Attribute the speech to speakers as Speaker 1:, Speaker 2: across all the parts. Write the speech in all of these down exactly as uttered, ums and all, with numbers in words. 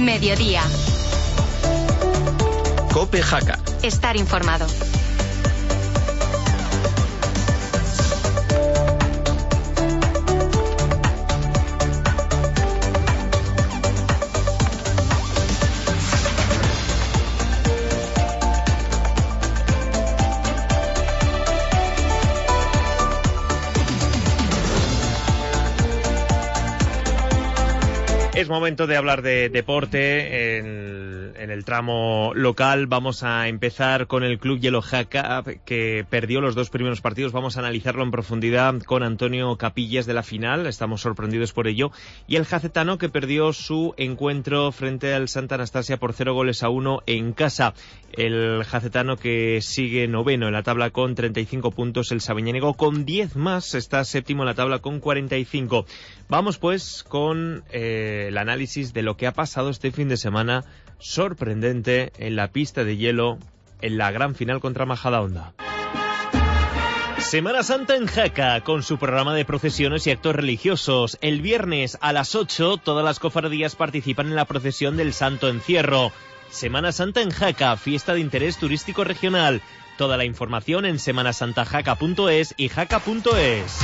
Speaker 1: Mediodía.
Speaker 2: COPE Jaca.
Speaker 1: Estar informado.
Speaker 3: Es momento de hablar de deporte en, en el tramo local. Vamos a empezar con el Club Hielo Jaca, que perdió los dos primeros partidos. Vamos a analizarlo en profundidad con Antonio Capillas de la final. Estamos sorprendidos por ello. Y el jacetano, que perdió su encuentro frente al Santa Anastasia por cero goles a uno en casa. El jacetano, que sigue noveno en la tabla con treinta y cinco puntos. El sabiñánigo con diez más está séptimo en la tabla con cuarenta y cinco. Vamos pues con eh, el análisis de lo que ha pasado este fin de semana sorprendente en la pista de hielo en la gran final contra Majadahonda. Semana Santa en Jaca, con su programa de procesiones y actos religiosos. El viernes a las ocho, todas las cofradías participan en la procesión del Santo Encierro. Semana Santa en Jaca, fiesta de interés turístico regional. Toda la información en semana santa jaca punto es y jaca punto es.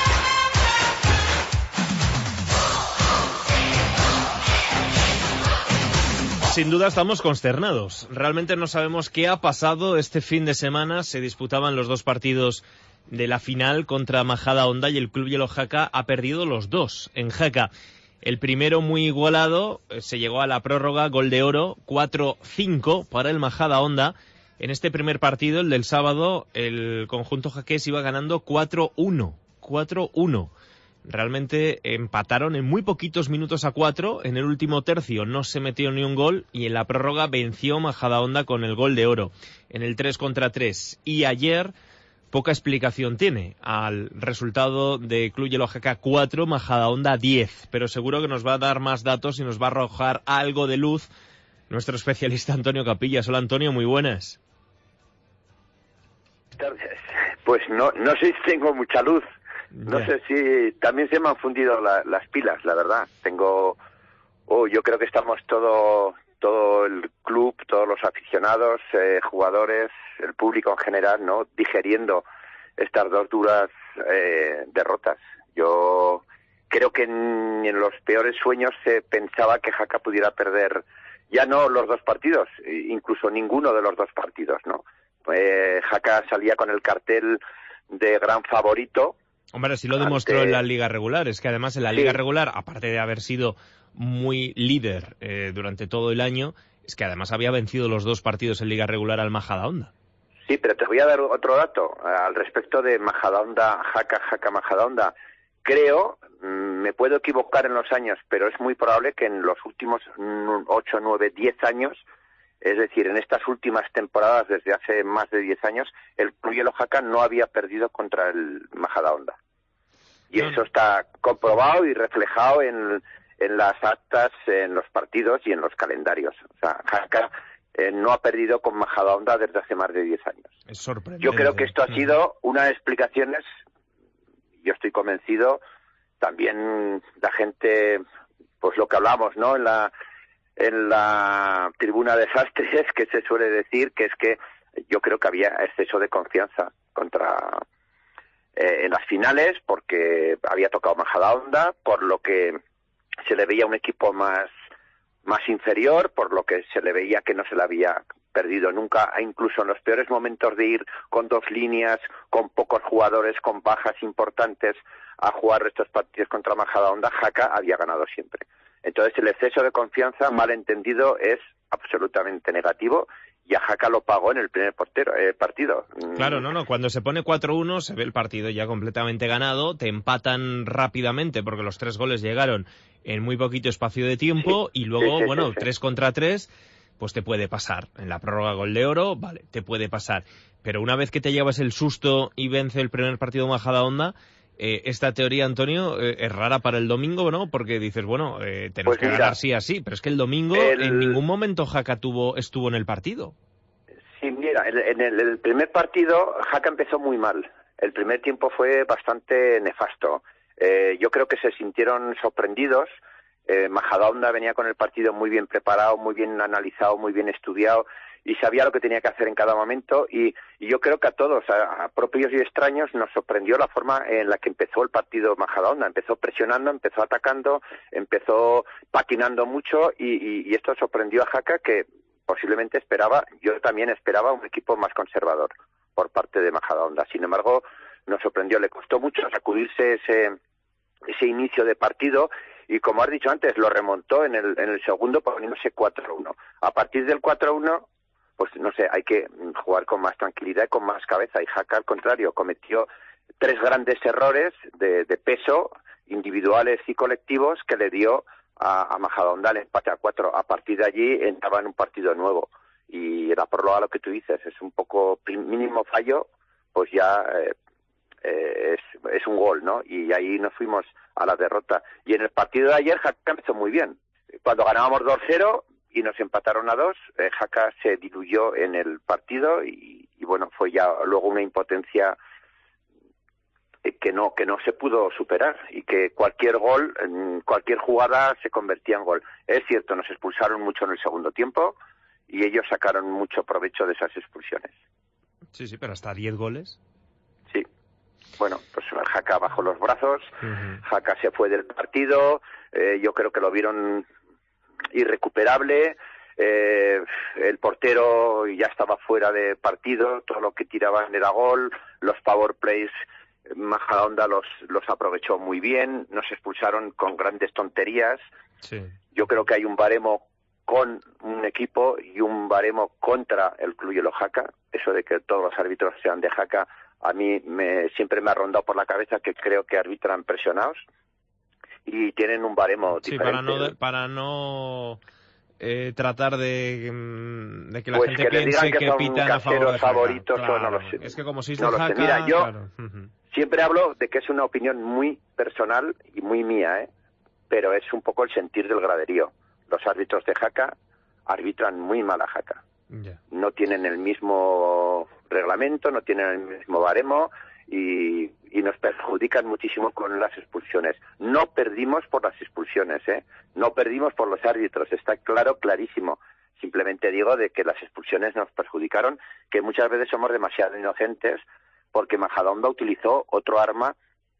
Speaker 3: Sin duda estamos consternados. Realmente no sabemos qué ha pasado este fin de semana. Se disputaban los dos partidos de la final contra Majadahonda y el Club Hielo Jaca ha perdido los dos en Jaca. El primero muy igualado, se llegó a la prórroga, gol de oro, cuatro cinco para el Majadahonda. En este primer partido, el del sábado, el conjunto jaqués iba ganando cuatro uno. cuatro uno. Realmente empataron en muy poquitos minutos a cuatro. En el último tercio no se metió ni un gol y en la prórroga venció Majadahonda con el gol de oro en el tres contra tres. Y ayer poca explicación tiene al resultado de Club Hielo Jaca cuatro, Majadahonda diez, pero seguro que nos va a dar más datos y nos va a arrojar algo de luz nuestro especialista Antonio Capillas. Hola Antonio, muy buenas.
Speaker 4: Pues no, no sé si tengo mucha luz. No yeah. sé si también se me han fundido la, las pilas, la verdad. Tengo, oh, yo creo que estamos todo, todo el club, todos los aficionados, eh, jugadores, el público en general, ¿no? Digeriendo estas dos duras eh, derrotas. Yo creo que en, en los peores sueños se pensaba que Jaca pudiera perder ya no los dos partidos, incluso ninguno de los dos partidos, ¿no? Eh, Jaca salía con el cartel de gran favorito.
Speaker 3: Hombre, sí lo demostró ante... en la liga regular. Es que además en la liga sí. regular, aparte de haber sido muy líder eh, durante todo el año, es que además había vencido los dos partidos en liga regular al Majadahonda.
Speaker 4: Sí, pero te voy a dar otro dato al respecto de Majadahonda, Jaca, Jaca, Majadahonda. Creo, me puedo equivocar en los años, pero es muy probable que en los últimos ocho, nueve, diez años, es decir, en estas últimas temporadas, desde hace más de diez años, el Club Hielo Jaca no había perdido contra el Majadahonda. Y eso está comprobado y reflejado en, en las actas, en los partidos y en los calendarios. O sea, Jaca eh, no ha perdido con Majadahonda desde hace más de diez años.
Speaker 3: Es sorprendente.
Speaker 4: Yo creo que esto ha sido una de las explicaciones, yo estoy convencido, también la gente, pues lo que hablamos, ¿no?, en la... en la tribuna de sastres, que se suele decir, que es que yo creo que había exceso de confianza contra eh, en las finales, porque había tocado Majadahonda, por lo que se le veía un equipo más, más inferior, por lo que se le veía que no se le había perdido nunca, incluso en los peores momentos de ir con dos líneas, con pocos jugadores, con bajas importantes, a jugar estos partidos contra Majadahonda, Jaca había ganado siempre. Entonces el exceso de confianza, mal entendido, es absolutamente negativo y a Jaca lo pagó en el primer portero, eh, partido.
Speaker 3: Claro, no, no, cuando se pone cuatro uno se ve el partido ya completamente ganado, te empatan rápidamente porque los tres goles llegaron en muy poquito espacio de tiempo sí, y luego, sí, sí, bueno, sí, sí. tres contra tres, pues te puede pasar. En la prórroga gol de oro, vale, te puede pasar. Pero una vez que te llevas el susto y vence el primer partido Majadahonda, Eh, esta teoría, Antonio, eh, es rara para el domingo, ¿no? Porque dices, bueno, eh, tenemos pues que mira, ganar sí así, pero es que el domingo el... en ningún momento Jaca tuvo, estuvo en el partido.
Speaker 4: Sí, mira, en el, el primer partido Jaca empezó muy mal. El primer tiempo fue bastante nefasto. Eh, yo creo que se sintieron sorprendidos Eh, Majadahonda venía con el partido muy bien preparado, muy bien analizado, muy bien estudiado y sabía lo que tenía que hacer en cada momento y, y yo creo que a todos, a, a propios y extraños, nos sorprendió la forma en la que empezó el partido Majadahonda. Empezó presionando, empezó atacando, empezó patinando mucho y, y, y esto sorprendió a Jaca, que posiblemente esperaba, yo también esperaba un equipo más conservador por parte de Majadahonda. Sin embargo, nos sorprendió, le costó mucho sacudirse ese, ese inicio de partido y, como has dicho antes, lo remontó en el, en el segundo poniéndose cuatro uno. A partir del cuatro uno, pues no sé, hay que jugar con más tranquilidad y con más cabeza. Y Jaca, al contrario, cometió tres grandes errores de, de peso, individuales y colectivos, que le dio a, a Majadahonda el empate a cuatro. A partir de allí entraba en un partido nuevo. Y era por lo a lo que tú dices, es un poco mínimo fallo, pues ya eh, eh, es, es un gol, ¿no? Y ahí nos fuimos a la derrota. Y en el partido de ayer Jaca empezó muy bien. Cuando ganábamos dos cero y nos empataron a dos, eh, Jaca se diluyó en el partido y, y bueno, fue ya luego una impotencia que no que no se pudo superar y que cualquier gol, cualquier jugada se convertía en gol. Es cierto, nos expulsaron mucho en el segundo tiempo y ellos sacaron mucho provecho de esas expulsiones.
Speaker 3: Sí, sí, pero hasta diez goles.
Speaker 4: Sí. Bueno, pues Jaca bajó los brazos,
Speaker 3: Uh-huh.
Speaker 4: Jaca se fue del partido, eh, yo creo que lo vieron irrecuperable, eh, el portero ya estaba fuera de partido, todo lo que tiraban era gol, los power plays Majadahonda los, los aprovechó muy bien, nos expulsaron con grandes tonterías.
Speaker 3: Sí.
Speaker 4: Yo creo que hay un baremo con un equipo y un baremo contra el Club Hielo Jaca. Eso de que todos los árbitros sean de Jaca, a mí me, siempre me ha rondado por la cabeza que creo que arbitran presionados y tienen un baremo
Speaker 3: sí,
Speaker 4: diferente.
Speaker 3: para no, para no eh, tratar de, de que la
Speaker 4: pues
Speaker 3: gente
Speaker 4: que
Speaker 3: piense
Speaker 4: que,
Speaker 3: que
Speaker 4: son
Speaker 3: pitan a favor de Jaca.
Speaker 4: favoritos,
Speaker 3: Claro.
Speaker 4: O no lo sé.
Speaker 3: Es que como sois
Speaker 4: no
Speaker 3: de
Speaker 4: lo
Speaker 3: Jaca...
Speaker 4: sé. Mira, yo
Speaker 3: claro. uh-huh.
Speaker 4: siempre hablo de que es una opinión muy personal y muy mía, ¿eh? Pero es un poco el sentir del graderío. Los árbitros de Jaca arbitran muy mal a Jaca.
Speaker 3: Yeah.
Speaker 4: No tienen el mismo reglamento, no tienen el mismo baremo y, y nos perjudican muchísimo con las expulsiones. No perdimos por las expulsiones, ¿eh? No perdimos por los árbitros, está claro, clarísimo. Simplemente digo de que las expulsiones nos perjudicaron, que muchas veces somos demasiado inocentes porque Majadahonda utilizó otro arma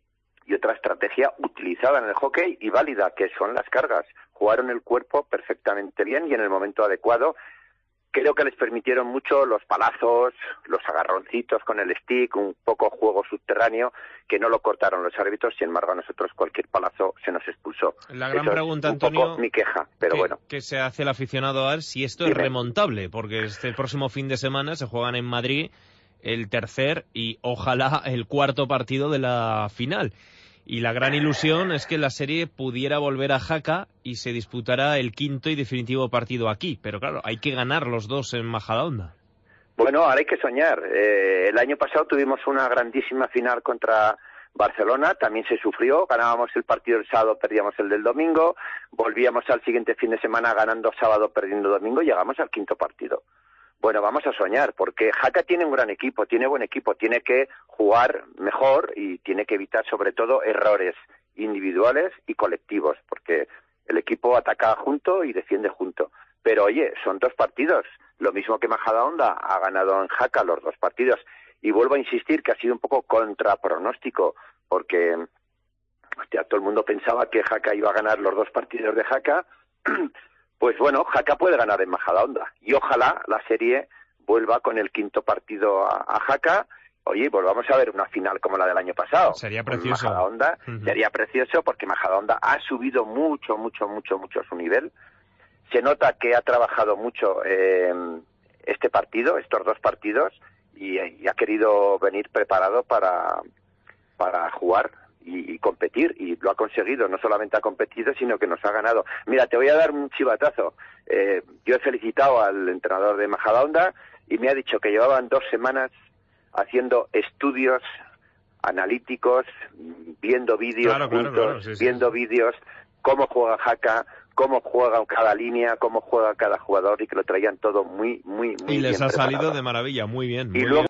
Speaker 4: y otra estrategia utilizada en el hockey y válida, que son las cargas. Jugaron el cuerpo perfectamente bien y en el momento adecuado. Creo que les permitieron mucho los palazos, los agarroncitos con el stick, un poco juego subterráneo, que no lo cortaron los árbitros, sin embargo a nosotros cualquier palazo se nos expulsó.
Speaker 3: La gran
Speaker 4: Eso
Speaker 3: pregunta,
Speaker 4: es un
Speaker 3: Antonio,
Speaker 4: poco mi queja, pero
Speaker 3: que,
Speaker 4: bueno.
Speaker 3: que se hace el aficionado a ver si esto
Speaker 4: Dime.
Speaker 3: es remontable, porque este próximo fin de semana se juegan en Madrid el tercer y ojalá el cuarto partido de la final. Y la gran ilusión es que la serie pudiera volver a Jaca y se disputara el quinto y definitivo partido aquí. Pero claro, hay que ganar los dos en Majadahonda.
Speaker 4: Bueno, ahora hay que soñar. Eh, el año pasado tuvimos una grandísima final contra Barcelona, también se sufrió, ganábamos el partido el sábado, perdíamos el del domingo, volvíamos al siguiente fin de semana ganando sábado, perdiendo domingo, llegamos al quinto partido. Bueno, vamos a soñar, porque Jaca tiene un gran equipo, tiene buen equipo, tiene que jugar mejor y tiene que evitar sobre todo errores individuales y colectivos, porque el equipo ataca junto y defiende junto. Pero oye, son dos partidos, lo mismo que Majadahonda ha ganado en Jaca los dos partidos. Y vuelvo a insistir que ha sido un poco contrapronóstico, porque hostia, todo el mundo pensaba que Jaca iba a ganar los dos partidos de Jaca. Pues bueno, Jaca puede ganar en Majadahonda y ojalá la serie vuelva con el quinto partido a, a Jaca. Oye, volvamos a ver una final como la del año pasado.
Speaker 3: Sería precioso.
Speaker 4: Majadahonda
Speaker 3: Uh-huh.
Speaker 4: Sería precioso porque Majadahonda ha subido mucho, mucho, mucho, mucho su nivel. Se nota que ha trabajado mucho eh, este partido, estos dos partidos, y, y ha querido venir preparado para, para jugar y, y competir, y lo ha conseguido. No solamente ha competido, sino que nos ha ganado. Mira, te voy a dar un chivatazo. Eh, yo he felicitado al entrenador de Majadahonda y me ha dicho que llevaban dos semanas haciendo estudios analíticos, viendo vídeos
Speaker 3: claro, claro,
Speaker 4: juntos,
Speaker 3: claro, sí, sí,
Speaker 4: viendo
Speaker 3: sí.
Speaker 4: vídeos, cómo juega Jaca, cómo juega cada línea, cómo juega cada jugador, y que lo traían todo muy, muy, muy
Speaker 3: Y les
Speaker 4: bien
Speaker 3: ha
Speaker 4: preparado.
Speaker 3: salido de maravilla, muy bien.
Speaker 4: Y
Speaker 3: Muy
Speaker 4: luego
Speaker 3: bien.